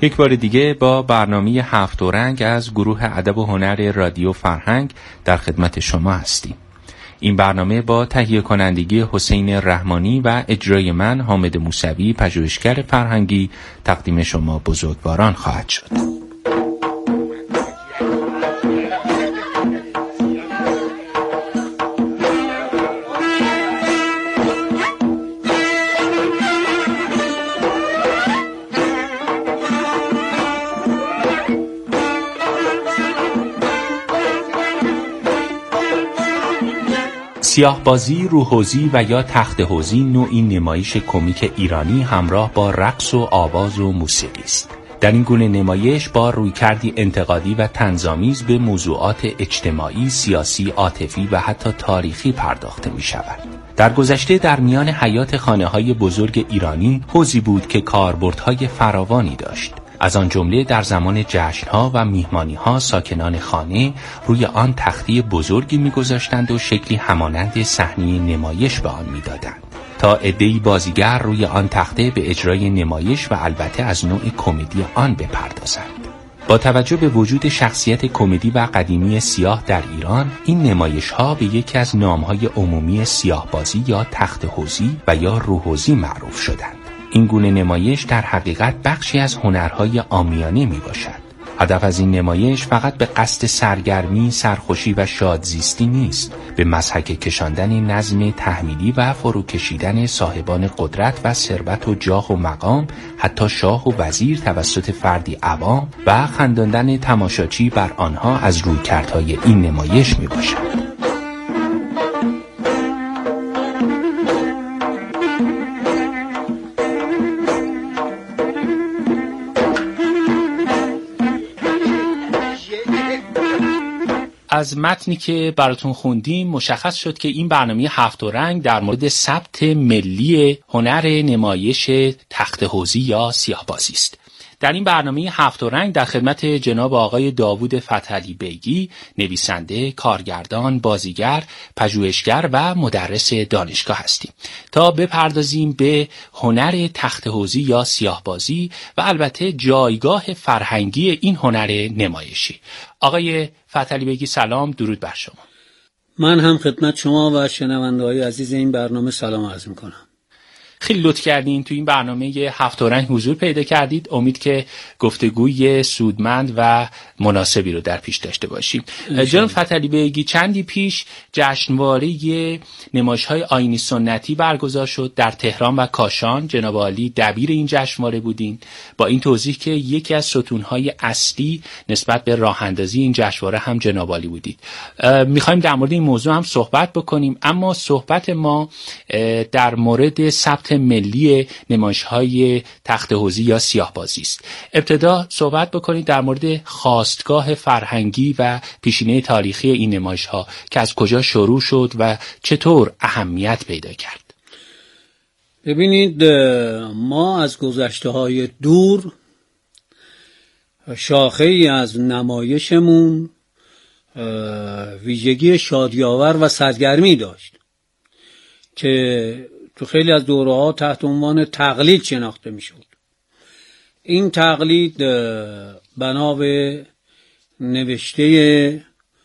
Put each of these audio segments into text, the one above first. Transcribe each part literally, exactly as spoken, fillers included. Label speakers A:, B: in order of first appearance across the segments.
A: یک بار دیگه با برنامه هفت رنگ از گروه ادب و هنر رادیو فرهنگ در خدمت شما هستیم. این برنامه با تهیه کنندگی حسین رحمانی و اجرای من حامد موسوی پژوهشگر فرهنگی تقدیم شما بزرگواران خواهد شد. سیاه‌بازی، روحوزی و یا تخت‌حوزی نوعی نمایش کمیک ایرانی همراه با رقص و آواز و موسیقی است. در این گونه نمایش با رویکردی انتقادی و طنزآمیز به موضوعات اجتماعی، سیاسی، عاطفی و حتی تاریخی پرداخته می شود. در گذشته در میان حیات خانه‌های بزرگ ایرانی حوضی بود که کاربردهای فراوانی داشت. از آن جمله در زمان جشن‌ها و میهمانی‌ها ساکنان خانه روی آن تختی بزرگی می‌گذاشتند و شکلی همانند صحنه نمایش به آن می‌دادند تا عده‌ای بازیگر روی آن تخته به اجرای نمایش و البته از نوع کمدی آن بپردازند. با توجه به وجود شخصیت کمدی و قدیمی سیاه در ایران، این نمایش‌ها به یکی از نام‌های عمومی سیاه‌بازی یا تخت‌حوزی و یا روحوزی معروف شدند. این گونه نمایش در حقیقت بخشی از هنرهای عامیانه می باشد. هدف از این نمایش فقط به قصد سرگرمی، سرخوشی و شادزیستی نیست، به مضحک کشاندن نظم تحمیلی و فروکشیدن صاحبان قدرت و ثروت و جاه و مقام، حتی شاه و وزیر توسط فردی عوام و خنداندن تماشاچی بر آنها از رویکردهای این نمایش می باشد. از متنی که براتون خوندیم مشخص شد که این برنامه هفت رنگ در مورد ثبت ملی هنر نمایش تخت‌حوزی یا سیاه‌بازی است. در این برنامه هفت رنگ در خدمت جناب آقای داوود فتحعلی بیگی، نویسنده، کارگردان، بازیگر، پژوهشگر و مدرس دانشگاه هستیم تا بپردازیم به هنر تخت‌حوزی یا سیاه‌بازی و البته جایگاه فرهنگی این هنر نمایشی. آقای فتحعلی بیگی سلام، درود بر شما.
B: من هم خدمت شما و شنونده‌های عزیز این برنامه سلام عرض می‌کنم.
A: خیلی لطف کردین تو این برنامه هفت رنگ حضور پیدا کردید. امید که گفتگوی سودمند و مناسبی رو در پیش داشته باشیم. جناب فتحعلی بیگی، چندی پیش جشنواره نمایش‌های آیینی سنتی برگزار شد در تهران و کاشان. جناب عالی دبیر این جشنواره بودین، با این توضیح که یکی از ستون‌های اصلی نسبت به راه‌اندازی این جشنواره هم جناب عالی بودید. می‌خوایم در مورد این موضوع هم صحبت بکنیم، اما صحبت ما در مورد ثبت ملی نمایش‌های تخت‌حوزی یا سیاه‌بازی است. ابتدا صحبت بکنید در مورد خاستگاه فرهنگی و پیشینه تاریخی این نمایش‌ها که از کجا شروع شد و چطور اهمیت پیدا کرد.
B: ببینید، ما از گذشته‌های دور شاخه‌ای از نمایشمون ویژگی شادی‌آور و سرگرمی داشت که تو خیلی از دوره‌ها تحت عنوان تقلید شناخته می‌شد. این تقلید بنا به نوشته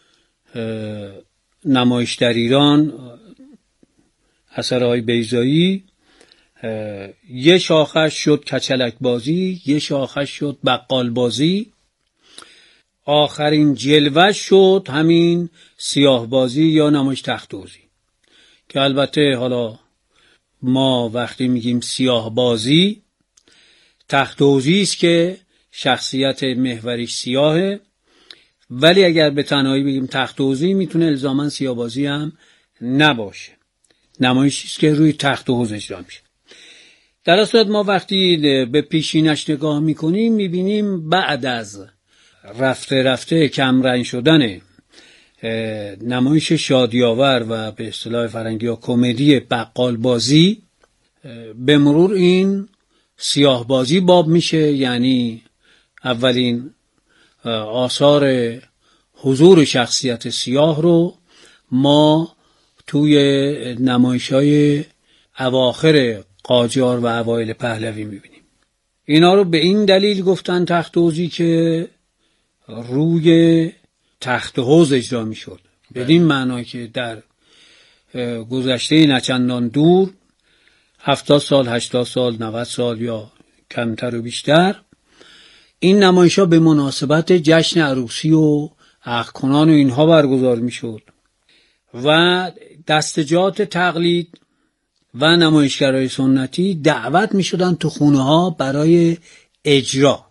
B: نمایش در ایران اثرهای بیضایی، یه شاخش شد کچلک بازی، یه شاخش شد بقال بازی، آخرین جلوه شد همین سیاه بازی یا نمایش تخت‌حوزی که البته حالا ما وقتی میگیم سیاه بازی، تخت‌حوزی است که شخصیت محوریش سیاهه، ولی اگر به تنهایی بگیم تخت‌حوزی میتونه الزاماً سیاه بازی هم نباشه. نمایشی است که روی تخت و حوض اجرا میشه. در اصل ما وقتی به پیشینش نگاه میکنیم میبینیم بعد از رفته رفته کمرنگ شدن نمایش شادی‌آور و به اصطلاح فرنگی ها کمدی بقال بازی، به مرور این سیاه بازی باب میشه. یعنی اولین آثار حضور شخصیت سیاه رو ما توی نمایش های اواخر قاجار و اوایل پهلوی میبینیم. اینا رو به این دلیل گفتن تخت حوضی که روی تخت حوض اجرا می شد. بدین معنا که در گذشته نچندان دور، هفتاد سال، هشتاد سال، نود سال یا کمتر و بیشتر، این نمایش‌ها به مناسبت جشن عروسی و عقدکنان و اینها برگزار می شد و دستجات تقلید و نمایشگرای سنتی دعوت می شدن تو خونه ها برای اجرا.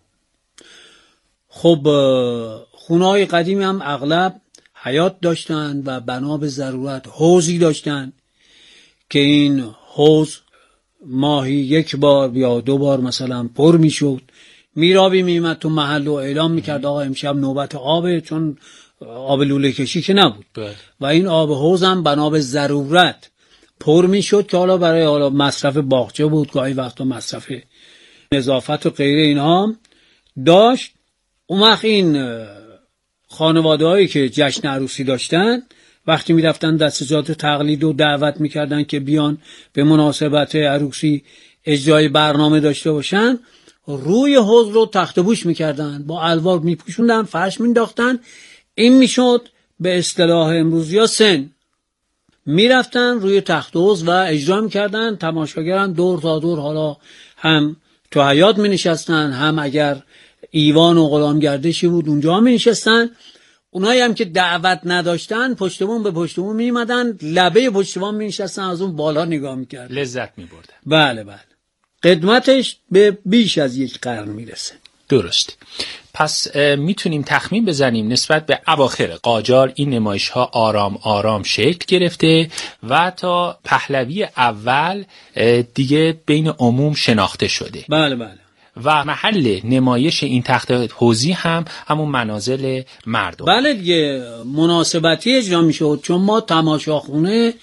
B: خب خونه های قدیمی هم اغلب حیاط داشتن و بنا به ضرورت حوضی داشتن که این حوض ماهی یک بار یا دو بار مثلا پر می شد. میرابی میمد تو محل و اعلام میکرد آقا امشب نوبت آبه، چون آب لوله کشی که نبود بله. و این آب حوض هم بنا به ضرورت پر میشد که حالا برای حالا مصرف باغچه بود، گاهی وقتا مصرف نظافت و غیره اینها داشت. اون وقت این خانواده هایی که جشن عروسی داشتن وقتی میرفتن دستجات تقلید و دعوت میکردن که بیان به مناسبت عروسی اجرای برنامه داشته باشن، روی حوض رو تخت پوش میکردن، با الوار میپوشوندن، فرش مینداختن. این میشد به اصطلاح امروزی ها سن. میرفتن روی تخت حوض و اجرا میکردن. تماشاگران دور تا دور، حالا هم تو حیاط مینشستن، هم اگر ایوان و غلام گردشی بود اونجا مینشستن. اونایی هم که دعوت نداشتن پشتمون به پشتمون میمدن، لبه پشتمون مینشستن، از اون بالا نگاه میکردن،
A: لذت میبردن.
B: بله بله. قدمتش به بیش از یک قرن میرسه.
A: درست. پس میتونیم تخمین بزنیم نسبت به اواخر قاجار این نمایش ها آرام آرام شکل گرفته و تا پهلوی اول دیگه بین عموم شناخته شده.
B: بله بله.
A: و محل نمایش این تخت حوضی هم همون منازل مردم.
B: بله دیگه، مناسبتی اجرا میشد، چون ما تماشاخونه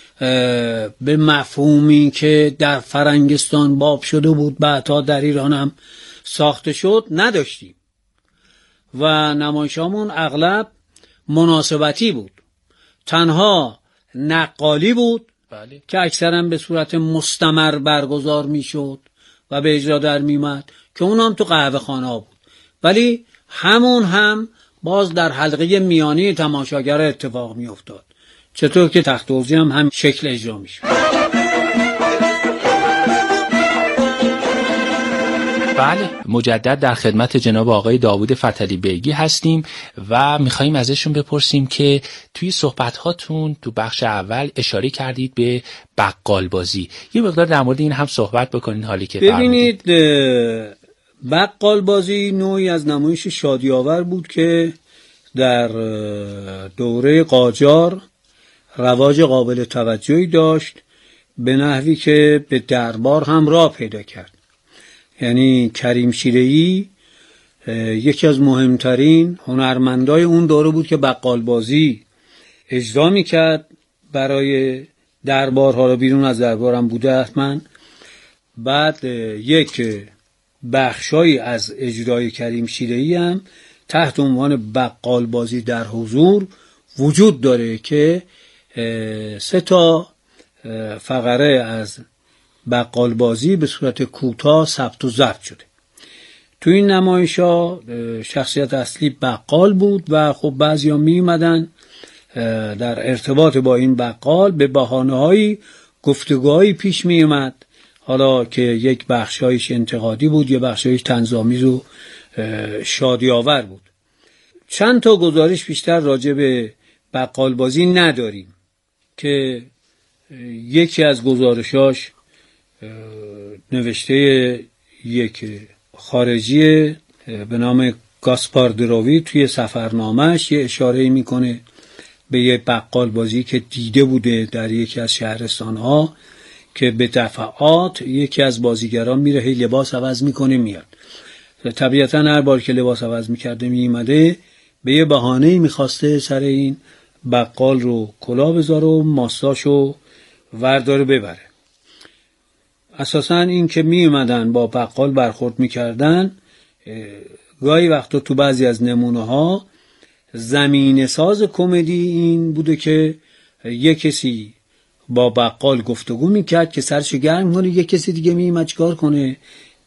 B: به مفهومی که در فرنگستان باب شده بود بعدها در ایران هم ساخته شد نداشتیم و نمایشامون اغلب مناسبتی بود. تنها نقالی بود
A: بله.
B: که اکثرا به صورت مستمر برگزار میشد و به اجرا در میمد که اون هم تو قهوه خانه ها بود، ولی همون هم باز در حلقه میانی تماشاگر اتفاق می افتاد. چطور که تخت حوضی هم هم شکل اجرا می شود.
A: بله، مجدد در خدمت جناب آقای داوود فتحعلی بیگی هستیم و میخواییم ازشون بپرسیم که توی صحبت‌هاتون تو بخش اول اشاره کردید به بقال بازی. یه مقدار در مورد این هم صحبت بکنین حالی که
B: ببینید. بقال بازی نوعی از نمایش شادی‌آور بود که در دوره قاجار رواج قابل توجهی داشت، به نحوی که به دربار هم راه پیدا کرد. یعنی کریم شیره‌ای یکی از مهمترین هنرمندای اون دوره بود که بقال بازی اجرا میکرد برای دربارها، رو بیرون از دربار هم بوده حتما. بعد یک بخشایی از اجرای کریم شیره‌ای هم تحت عنوان بقال بازی در حضور وجود داره که سه تا فقره از بقال بازی به صورت کوتاه ثبت و ضبط شده. تو این نمایش‌ها شخصیت اصلی بقال بود و خب بعضیا می اومدن در ارتباط با این بقال به بهانه‌های گفتگوهایی پیش می اومد، حالا که یک بخشایش انتقادی بود، یه بخشایش طنزآمیز و شادی آور بود. چند تا گزارش بیشتر راجع به بقال بازی نداریم که یکی از گزارشاش نوشته یک خارجی به نام گاسپار دروی توی سفرنامه‌اش یه اشاره میکنه به یه بقال بازی که دیده بوده در یکی از شهرستان‌ها که به دفعات یکی از بازیگران میره هی لباس عوض میکنه میاد. طبیعتا هر بار که لباس عوض میکرده میمده به یه بهانه‌ای میخواسته سر این بقال رو کلاه بذاره و ماستاشو ورداره ببره. اساساً این که می اومدن با بقال برخورد میکردن، گاهی وقتا تو بعضی از نمونه ها زمینه ساز کمدی این بوده که یک کسی با بقال گفتگو میکرد که سرش گرم کنه، یک کسی دیگه می اومد چیکار کنه،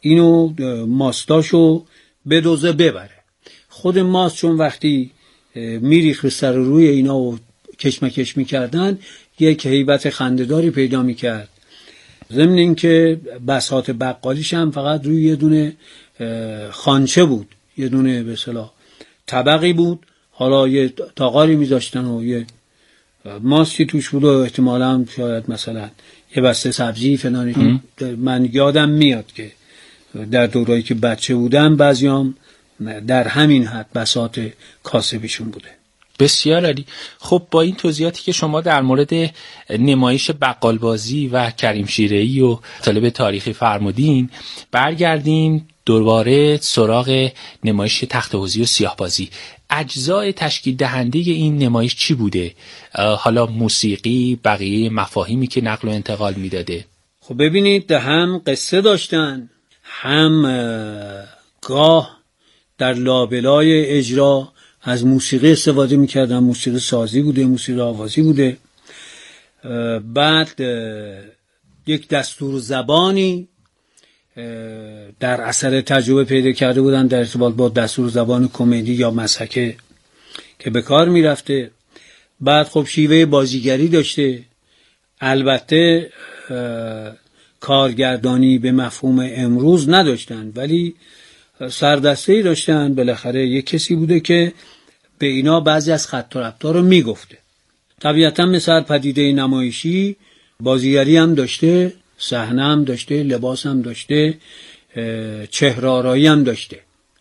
B: اینو ماستاشو بدوزه ببره. خود ماست چون وقتی میریخ به سر روی اینا و کشمکش میکردن یک هیبت خنده‌داری پیدا میکرد. ضمن این که بساط بقالیش هم فقط روی یه دونه خانچه بود، یه دونه به اصطلاح طبقی بود، حالا یه تاغاری میذاشتن و یه ماستی توش بود و احتمالاً شاید مثلا یه بسته سبزی فلانی. من یادم میاد که در دورایی که بچه بودم بعضیام در همین حد بساط کاسبیشون بوده.
A: بسیار عالی. خب با این توضیحاتی که شما در مورد نمایش بقالبازی و کریم شیره‌ای و طالب تاریخی فرمودین، برگردیم دوباره سراغ نمایش تخت حوزی و سیاه‌بازی. اجزای تشکیل دهنده این نمایش چی بوده؟ حالا موسیقی، بقیه مفاهیمی که نقل و انتقال میداده.
B: خب ببینید، هم قصه داشتن، هم گاه در لابلای اجرا از موسیقی استفاده میکردن. موسیقی سازی بوده، موسیقی آوازی بوده. بعد یک دستور زبانی در اثر تجربه پیدا کرده بودن در ارتباط با دستور زبان کمدی یا مسحکه که به کار میرفته. بعد خب شیوه بازیگری داشته. البته کارگردانی به مفهوم امروز نداشتن، ولی سردسته‌ای داشتن. بالاخره یک کسی بوده که به اینا بعضی از خط و ربطا رو میگفته. طبیعتا مثل پدیده نمایشی بازیگری هم داشته، صحنه هم داشته، لباس هم داشته، چهره آرایی هم داشته.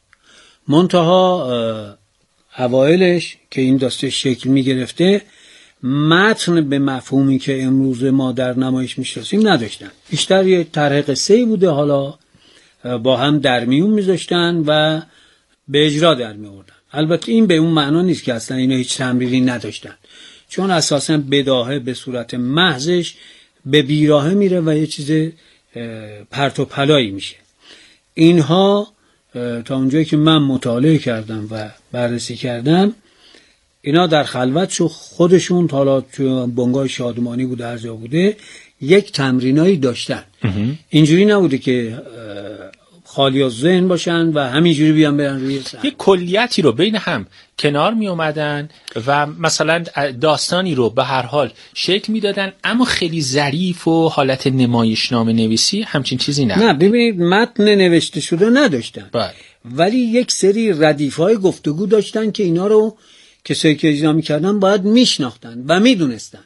B: منتها اوایلش که این داستان شکل می گرفته، متن به مفهومی که امروز ما در نمایش میشناسیم نداشتن. بیشتر یه طرح قصه‌ای بوده، حالا با هم در میون میذاشتن و به اجرا در میوردن. البته این به اون معنا نیست که اصلا اینا هیچ تمرینی نداشتن، چون اساسا بداهه به صورت محضش به بیراهه میره و یه چیز پرت و پلایی میشه. اینها تا اونجایی که من مطالعه کردم و بررسی کردم، اینا در خلوتشو خودشون، حالا تو بنگاه شادمانی بوده هر جا بوده، یک تمرینایی داشتن. اینجوری نبوده که خالی از ذهن باشن و همینجوری بیان برن روی صحنه.
A: یک کلیتی رو بین هم کنار می اومدن و مثلا داستانی رو به هر حال شکل میدادن، اما خیلی ظریف و حالت نمایشنامه نویسی همچین چیزی نه.
B: نه ببینید، متن نوشته شده نداشتن،
A: باید.
B: ولی یک سری ردیف‌های گفتگو داشتن که اینا رو کسایی که اجرا می‌کردن باید میشناختن و میدونستن.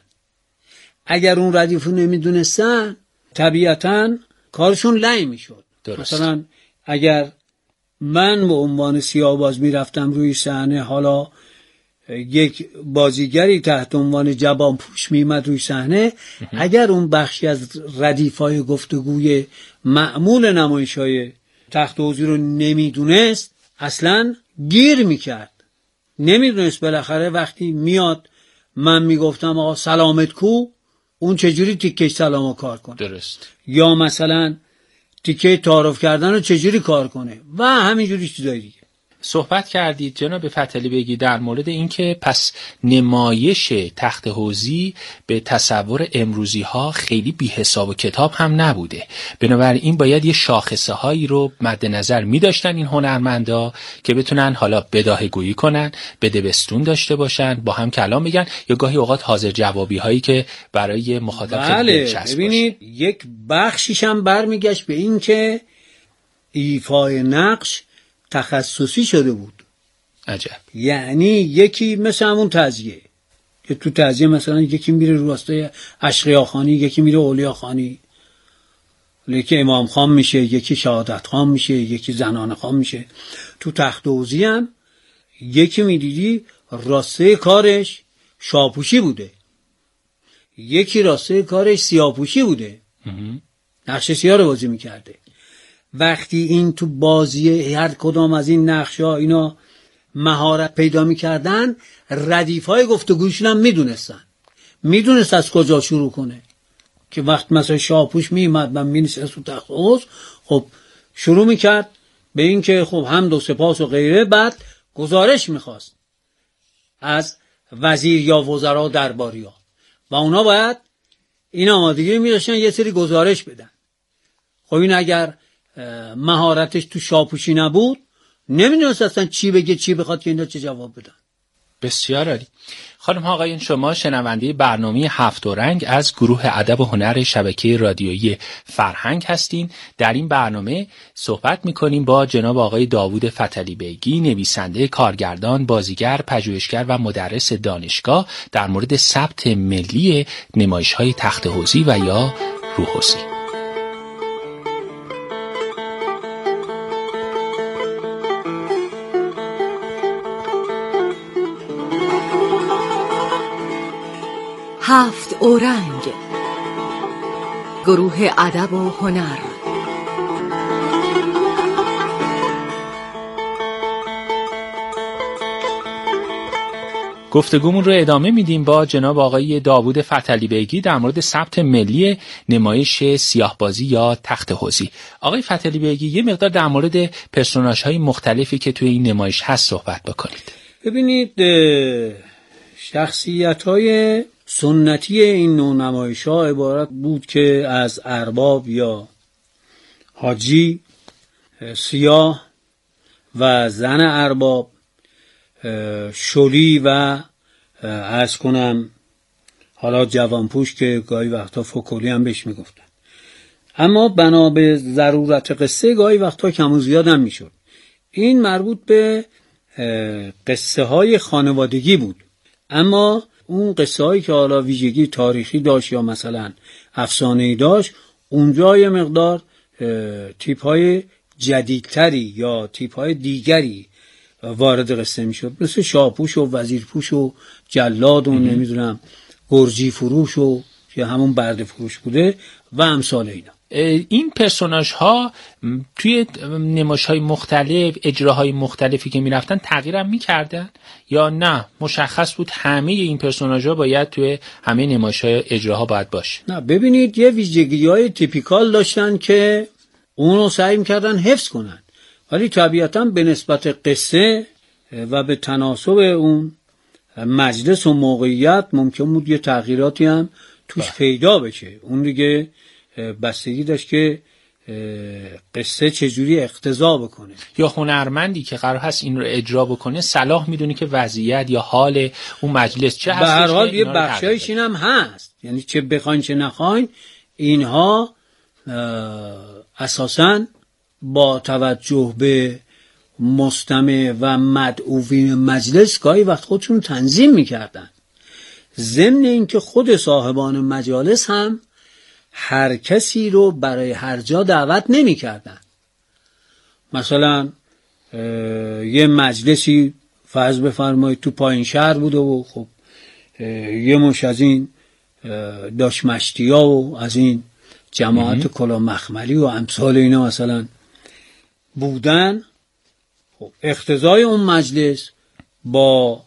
B: اگر اون ردیفو نمیدونستن طبیعتاً کارشون لای میشد.
A: درست.
B: مثلا اگر من به عنوان سیاه‌باز میرفتم روی صحنه، حالا یک بازیگری تحت عنوان جبان پوش میمد روی صحنه، اگر اون بخشی از ردیف‌های گفتگوی معمول نمایش‌های تخت حوزی رو نمیدونست، اصلا گیر میکرد. نمیدونست بالاخره وقتی میاد من میگفتم آقا سلامت کو، اون چجوری تیکش سلامو کار کنه.
A: درست.
B: یا مثلا تیکه تعارف کردن رو چجوری کار کنه و همینجوری چیزای دیگه.
A: صحبت کردید جناب فتحعلی بیگی در مورد اینکه پس نمایش تخت حوزی به تصور امروزی ها خیلی بی حساب و کتاب هم نبوده، بنابراین باید یه شاخصه هایی رو مد نظر می داشتن این هنرمندا که بتونن حالا بداهه گویی کنن، بدبستون داشته باشن، با هم کلام بگن، یا گاهی اوقات حاضر جوابی هایی که برای مخاطب خیلی دلچسب
B: ببینید باشه. یک بخشیش هم برمیگشت به این که ایفای نقش تخصصی شده بود.
A: عجب.
B: یعنی یکی مثل همون تعزیه که تو تعزیه مثلا یکی میره رو راستای اشقیا خانی، یکی میره اولیا خانی، یکی امام خان میشه، یکی شهادت خان میشه، یکی زنان خان میشه. تو تخت حوزی هم یکی میدیدی راسته کارش شاپوشی بوده، یکی راسته کارش سیاپوشی بوده، نقش سیاه رو بازی میکرده. وقتی این تو بازی هر کدام از این نقشا اینا مهارت پیدا میکردن، ردیفای گفتگوشون هم میدونستن، میدونست از کجا شروع کنه. که وقت مثلا شاپوش میمد من مینشست تو تخت حوض، خب شروع میکرد به این که خب حمد و سپاس و غیره، بعد گزارش میخواست از وزیر یا وزرا درباریا و اونا باید این آمادگی میداشتن یه سری گزارش بدن. خب این اگر مهارتش تو شاپوشی نبود نمیدونست اصلا چی بگه چی بخواد که اینا چه جواب بدن.
A: بسیار عالی. خانم ها آقایون، شما شنونده برنامه هفت رنگ از گروه ادب و هنر شبکه رادیویی فرهنگ هستین. در این برنامه صحبت میکنیم با جناب آقای داوود فتحعلی بیگی، نویسنده، کارگردان، بازیگر، پژوهشگر و مدرس دانشگاه، در مورد ثبت ملی نمایش‌های تخت حوزی و یا روحوزی.
C: هفت اورنگ، گروه ادب و هنر.
A: گفتگومون رو ادامه میدیم با جناب آقای داوود فتحعلی بیگی در مورد ثبت ملی نمایش سیاه‌بازی یا تخت حوزی. آقای فتحعلی بیگی، یه مقدار در مورد پرسوناژهای مختلفی که توی این نمایش هست صحبت بکنید.
B: ببینید، شخصیت‌های سنتی این نوع نمایش‌ها عبارت بود که از ارباب یا حاجی، سیاه و زن ارباب، شلی و عرض کنم حالا جوانپوش که گاهی وقتا فکولی هم بهش میگفتن. اما بنا به ضرورت قصه گاهی وقتا کم و زیاد هم میشد. این مربوط به قصه های خانوادگی بود، اما اون قصه هایی که حالا ویژگی تاریخی داشت یا مثلا افسانه‌ای داشت، اونجا یه مقدار تیپ های جدیدتری یا تیپ های دیگری وارد قصه میشد، مثل شاپوش و وزیرپوش و جلاد و نمیدونم گرجی فروش و که همون برده فروش بوده و امثال اینا.
A: این پرسوناژ ها توی نمایش های مختلف، اجراهای مختلفی که میرفتن تغییر هم میکردن یا نه مشخص بود همه این پرسوناژ ها باید توی همه نمایش های اجراها باید باشه؟
B: نه، ببینید یه ویژگی های تیپیکال داشتن که اونو سعی میکردن حفظ کنن، ولی طبیعتاً به نسبت قصه و به تناسب اون مجلس و موقعیت ممکن بود یه تغییراتی هم توش با. پیدا بشه. اون دیگه بستگی داشت که قصه چجوری اقتضا بکنه.
A: یا هنرمندی که قرار هست این رو اجرا بکنه صلاح میدونی که وضعیت یا حال اون مجلس چه هست.
B: به هر حال یه بخشایش این هم هست، یعنی چه بخواین چه نخواین اینها اساساً با توجه به مستمع و مدعوین مجلس گاهی وقت خودشون تنظیم میکردن، ضمن اینکه خود صاحبان مجالس هم هر کسی رو برای هر جا دعوت نمیکردن. مثلا یه مجلسی فرض بفرمایید تو پایین شهر بوده و خب یه مش از این داش مشتیا و از این جماعت کلا مخملی و امثال اینا مثلا بودن. خب اقتضای اون مجلس با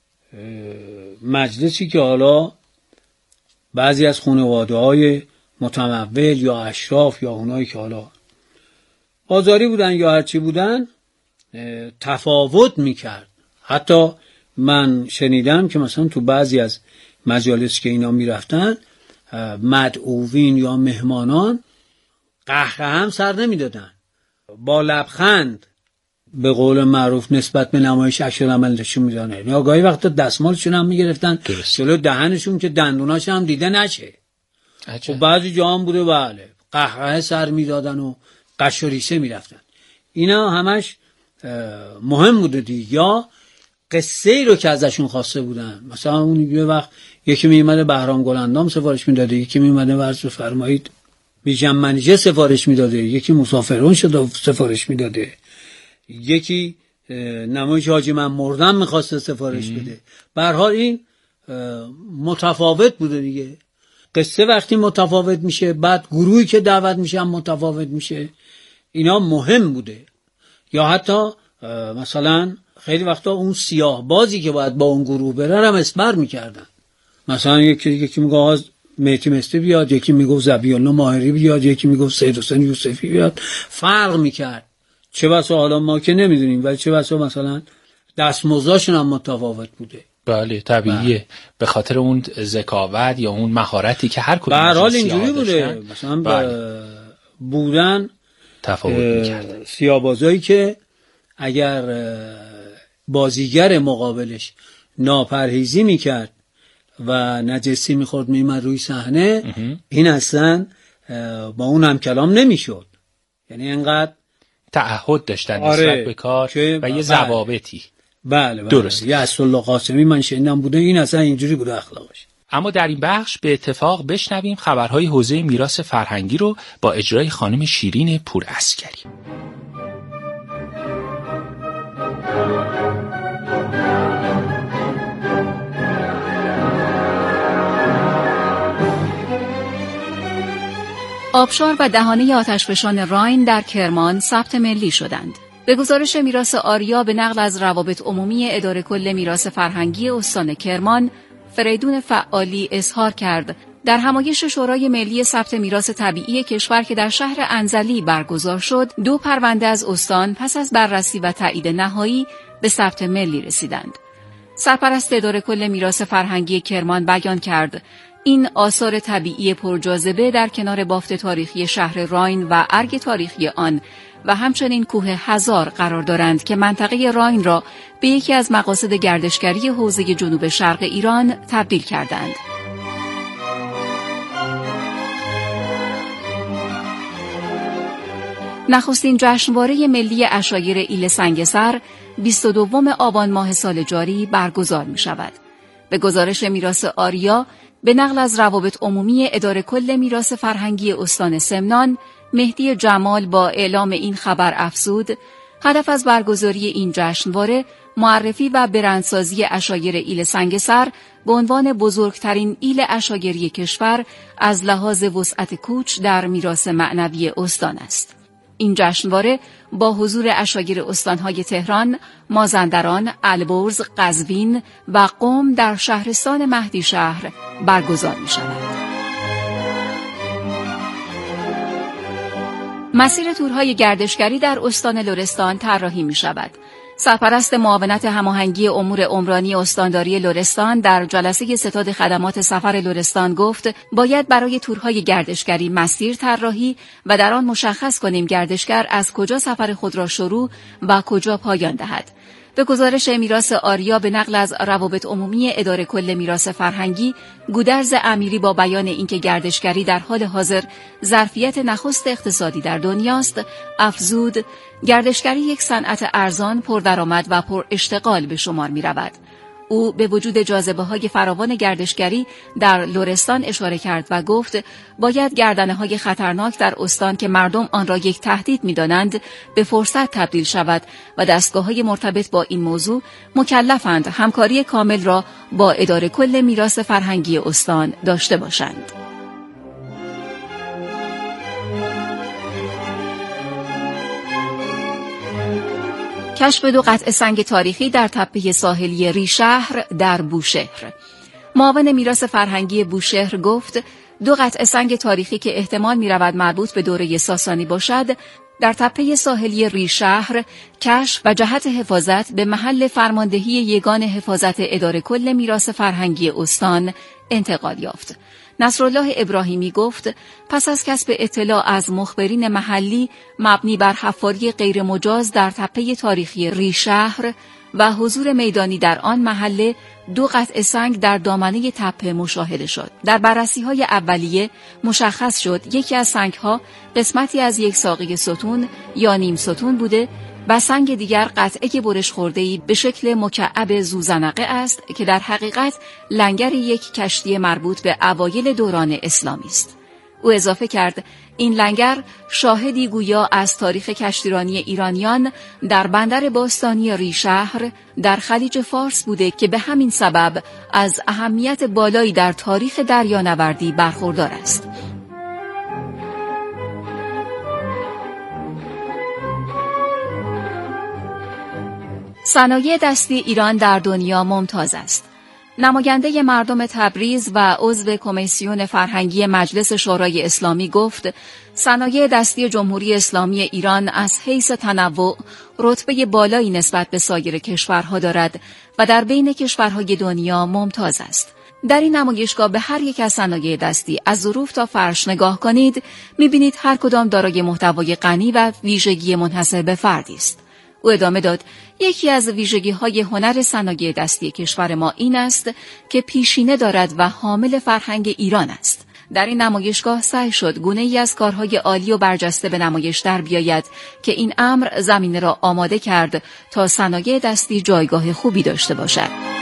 B: مجلسی که حالا بعضی از خانواده های متمول یا اشراف یا اونایی که حالا آزاری بودن یا هرچی بودن تفاوت میکرد. حتی من شنیدم که مثلا تو بعضی از مجالس که اینا میرفتن مدعوین یا مهمانان قهقه هم سر نمیدادن، با لبخند به قول معروف نسبت به نمایش عکس‌العملشون میدانه، یا گاهی وقتا دستمالشون هم میگرفتن جلو دهنشون که دندوناش هم دیده نشه. و بعضی جا هم بوده بله قهقه سر میدادن و قش و ریشه میرفتن. اینا همش مهم بوده دیگه، یا قصه ای رو که ازشون خواسته بودن. مثلا اون یه وقت یکی میومده بهرام گلندام سفارش میداده، یکی میومده ورز فرمایید بیژن منیژه سفارش میداده، یکی مسافرون شده سفارش میداده، یکی نمایش حاجی من مردم میخواسته سفارش بده. به هر حال این متفاوت بوده دیگه. قصه وقتی متفاوت میشه، بعد گروهی که دعوت میشه هم متفاوت میشه. اینا مهم بوده. یا حتی مثلا خیلی وقتا اون سیاه بازی که باید با اون گروه بره هم اسبر میکردن. مثلا یکی یکی میگه آقا مهدی مستی بیاد، یکی میگه زبی‌الله ماهری بیاد، یکی میگه سید حسین یوسفی بیاد. فرق میکرد. چه بسا حالا ما که نمیدونیم، ولی چه بسا مثلا دستمزدشون هم متفاوت بوده.
A: بله طبیعیه، به خاطر اون ذکاوت یا اون مهارتی که هر کدوم
B: به هر حال اینجوری بوده. مثلا بله. بودن
A: تفاوت میکرد.
B: سیاه‌بازایی که اگر بازیگر مقابلش ناپرهیزی میکرد و نجسی میخورد میمد روی صحنه، این اصلا با اون هم کلام نمیشد. یعنی انقدر
A: تعهد داشتن
B: آره
A: نسبت به کار و یه ضوابطی.
B: بله بله
A: درست.
B: یه اسدالله قاسمی من شنیدم بوده، این اصلا اینجوری بوده اخلاقش.
A: اما در این بخش به اتفاق بشنویم خبرهای حوزه میراث فرهنگی رو با اجرای خانم شیرین پورعسکری.
D: آبشار و دهانه آتشفشان راین در کرمان ثبت ملی شدند. به گزارش میراث آریا به نقل از روابط عمومی اداره کل میراث فرهنگی استان کرمان، فریدون فعالی اظهار کرد در همایش شورای ملی ثبت میراث طبیعی کشور که در شهر انزلی برگزار شد، دو پرونده از استان پس از بررسی و تایید نهایی به ثبت ملی رسیدند. سرپرست اداره کل میراث فرهنگی کرمان بیان کرد این آثار طبیعی پرجاذبه در کنار بافت تاریخی شهر راین و ارگ تاریخی آن و همچنین کوه هزار قرار دارند که منطقه راین را به یکی از مقاصد گردشگری حوزه جنوب شرق ایران تبدیل کردند. نخستین جشنواره ملی عشایر ایل سنگسر بیست و دوم آبان ماه سال جاری برگزار می شود. به گزارش میراث آریا به نقل از روابط عمومی اداره کل میراث فرهنگی استان سمنان، مهدی جمال با اعلام این خبر افزود هدف از برگزاری این جشنواره معرفی و برندسازی عشایر ایل سنگسر به عنوان بزرگترین ایل عشایری کشور از لحاظ وسعت کوچ در میراث معنوی استان است. این جشنواره با حضور عشایر استانهای تهران، مازندران، البرز، قزوین و قم در شهرستان مهدی شهر برگزار می شود. مسیر تورهای گردشگری در استان لرستان طراحی می شود. سرپرست معاونت هماهنگی امور عمرانی استانداری لرستان در جلسه ستاد خدمات سفر لرستان گفت باید برای تورهای گردشگری مسیر طراحی و در آن مشخص کنیم گردشگر از کجا سفر خود را شروع و کجا پایان دهد. به گزارش میراث آریا به نقل از روابط عمومی اداره کل میراث فرهنگی، گودرز امیری با بیان اینکه گردشگری در حال حاضر ظرفیت نخست اقتصادی در دنیاست، افزود گردشگری یک صنعت ارزان، پردرآمد و پر اشتغال به شمار می رود. او به وجود جاذبه‌های فراوان گردشگری در لرستان اشاره کرد و گفت باید گردنه‌های خطرناک در استان که مردم آن را یک تهدید می‌دانند به فرصت تبدیل شود و دستگاه‌های مرتبط با این موضوع مکلفند همکاری کامل را با اداره کل میراث فرهنگی استان داشته باشند. کشف دو قطعه سنگ تاریخی در تپه ساحلی ریشهر در بوشهر. معاون میراث فرهنگی بوشهر گفت دو قطعه سنگ تاریخی که احتمال می‌رود مربوط به دوره ساسانی باشد در تپه ساحلی ریشهر کشف و جهت حفاظت به محل فرماندهی یگان حفاظت اداره کل میراث فرهنگی استان انتقال یافت. نصرالله ابراهیمی گفت پس از کسب اطلاع از مخبرین محلی مبنی بر حفاری غیر مجاز در تپه تاریخی ریشهر و حضور میدانی در آن محله دو قطعه سنگ در دامنه تپه مشاهده شد. در بررسی‌های اولیه مشخص شد یکی از سنگ‌ها قسمتی از یک ساقی ستون یا نیم ستون بوده و سنگ دیگر قطعه برش خورده‌ای به شکل مکعب زوزنقه است که در حقیقت لنگر یک کشتی مربوط به اوایل دوران اسلامی است. او اضافه کرد این لنگر شاهدی گویا از تاریخ کشتیرانی ایرانیان در بندر باستانی ریشهر در خلیج فارس بوده که به همین سبب از اهمیت بالایی در تاریخ دریانوردی برخوردار است. صنایع دستی ایران در دنیا ممتاز است. نماینده مردم تبریز و عضو کمیسیون فرهنگی مجلس شورای اسلامی گفت صنایع دستی جمهوری اسلامی ایران از حیث تنوع رتبه بالایی نسبت به سایر کشورها دارد و در بین کشورهای دنیا ممتاز است. در این نمایشگاه به هر یک از صنایع دستی از ظروف تا فرش نگاه کنید، می‌بینید هر کدام دارای محتوای غنی و ویژگی منحصر به فردی است. او ادامه داد: یکی از ویژگی‌های هنر صنایع دستی کشور ما این است که پیشینه دارد و حامل فرهنگ ایران است. در این نمایشگاه سعی شد گونه‌ای از کارهای عالی و برجسته به نمایش در بیاید که این امر زمینه را آماده کرد تا صنایع دستی جایگاه خوبی داشته باشد.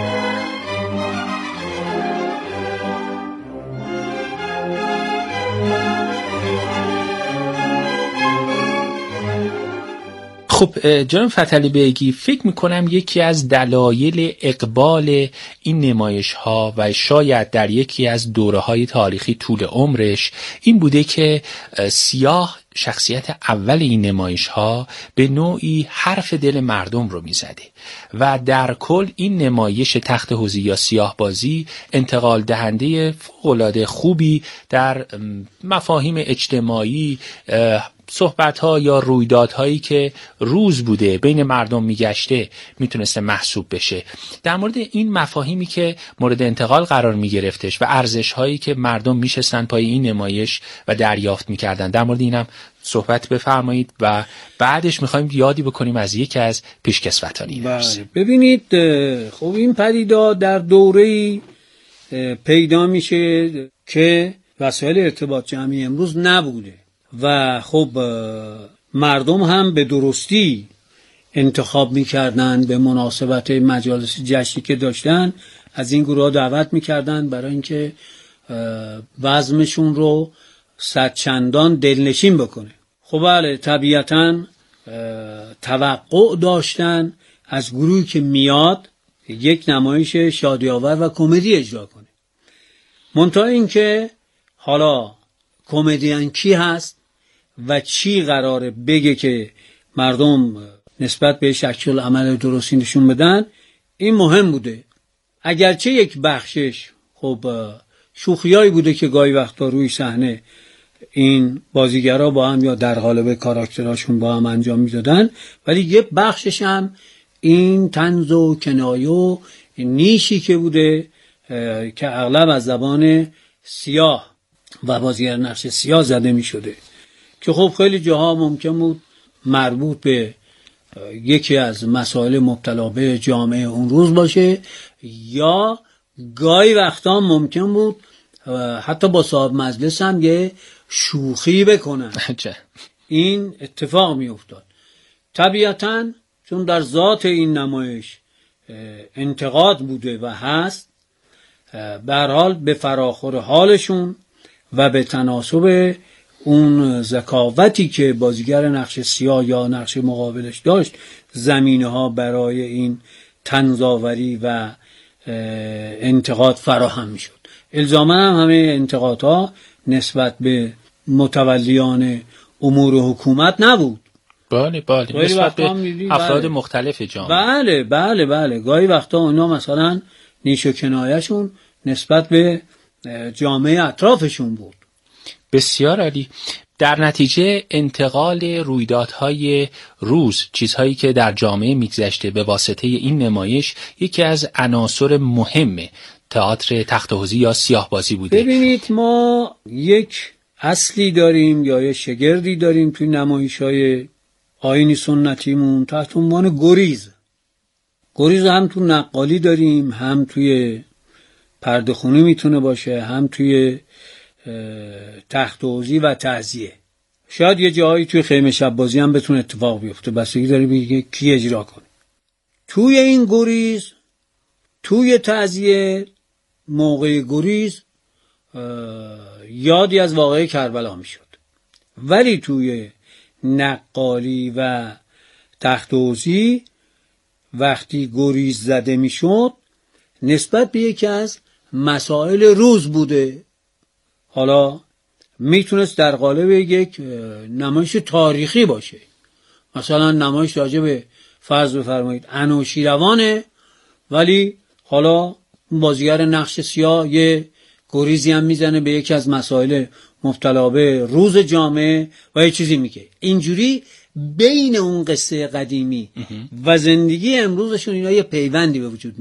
A: خب جناب فتحعلی بیگی، فکر میکنم یکی از دلایل اقبال این نمایش ها و شاید در یکی از دوره های تاریخی طول عمرش این بوده که سیاه، شخصیت اول این نمایش ها، به نوعی حرف دل مردم رو میزده و در کل این نمایش تخت حوضی یا سیاه بازی انتقال دهنده فوق‌العاده خوبی در مفاهیم اجتماعی، صحبت‌ها یا رویدادهایی که روز بوده بین مردم میگشته میتونسته محسوب بشه. در مورد این مفاهیمی که مورد انتقال قرار میگرفتش و ارزش‌هایی که مردم میشستن پای این نمایش و دریافت میکردن، در مورد اینم صحبت بفرمایید و بعدش میخوایم یادی بکنیم از یکی از پیشکسوتان.
B: بله، ببینید خب این پدیدار در دوره‌ای پیدا میشه که وسایل ارتباط جمعی امروز نبوده و خب مردم هم به درستی انتخاب میکردن به مناسبت مجالس جشنی که داشتن، از این گروه دعوت میکردن برای اینکه بزمشون رو صد چندان دلنشین بکنه. خب بله، طبیعتاً توقع داشتن از گروهی که میاد یک نمایش شادی‌آور و کمدی اجرا کنه. منتها این که حالا کمدین کی هست و چی قراره بگه که مردم نسبت به شکل عمل درستی نشون بدن، این مهم بوده. اگرچه یک بخشش خب شوخیایی بوده که گاهی وقتا روی صحنه این بازیگرا با هم یا در قالب کاراکتراشون با هم انجام میدادن، ولی یک بخشش هم این طنز و کنایه و نیشی که بوده که اغلب از زبان سیاه و بازیگر نقش سیاه زده می شده که خب خیلی جاها ممکن بود مربوط به یکی از مسائل مبتلا به جامعه اون روز باشه، یا گاهی وقتا ممکن بود حتی با صاحب مجلس هم یه شوخی بکنن. این اتفاق می افتاد. طبیعتاً چون در ذات این نمایش انتقاد بوده و هست، به هر حال به فراخور حالشون و به تناسب اون ذکاوتی که بازیگر نقش سیاه یا نقش مقابلش داشت، زمینه ها برای این طنزآوری و انتقاد فراهم می شد. الزاماً هم همه انتقادها نسبت به متولیان امور حکومت نبود.
A: بله بله، نسبت به افراد بله. مختلف جامعه.
B: بله بله بله، گاهی وقتا اونا مثلا نیش و کنایه‌شون نسبت به جامعه اطرافشون بود.
A: بسیار عالی. در نتیجه انتقال رویدادهای روز، چیزهایی که در جامعه میگذشته، به واسطه این نمایش یکی از عناصر مهم تئاتر تخت حوضی یا سیاه بازی بوده.
B: ببینید، ما یک اصلی داریم یا یک شگردی داریم توی نمایش‌های آیینی سنتیمون تحت عنوان گریز. گریز هم تو نقالی داریم، هم توی پرده خونی میتونه باشه، هم توی تخت حوضی و تعزیه. شاید یه جایی توی خیمه شب بازی هم بتونه اتفاق بیفته، بستگی داره بگه کی اجرا کنه. توی این گریز، توی تعزیه، موقع گریز یادی از واقعه کربلا میشد، ولی توی نقالی و تخت حوضی وقتی گریز زده میشد نسبت به یکی از مسائل روز بوده. حالا میتونست در قالب یک نمایش تاریخی باشه، مثلا نمایش راجع به فرض بفرمایید انوشیروانه، ولی حالا بازیگر نقش سیاه یه گریزی هم میزنه به یکی از مسائل مبتلا به روز جامعه و یه چیزی میگه. اینجوری بین اون قصه قدیمی و زندگی امروزشون اینا یه پیوندی به وجود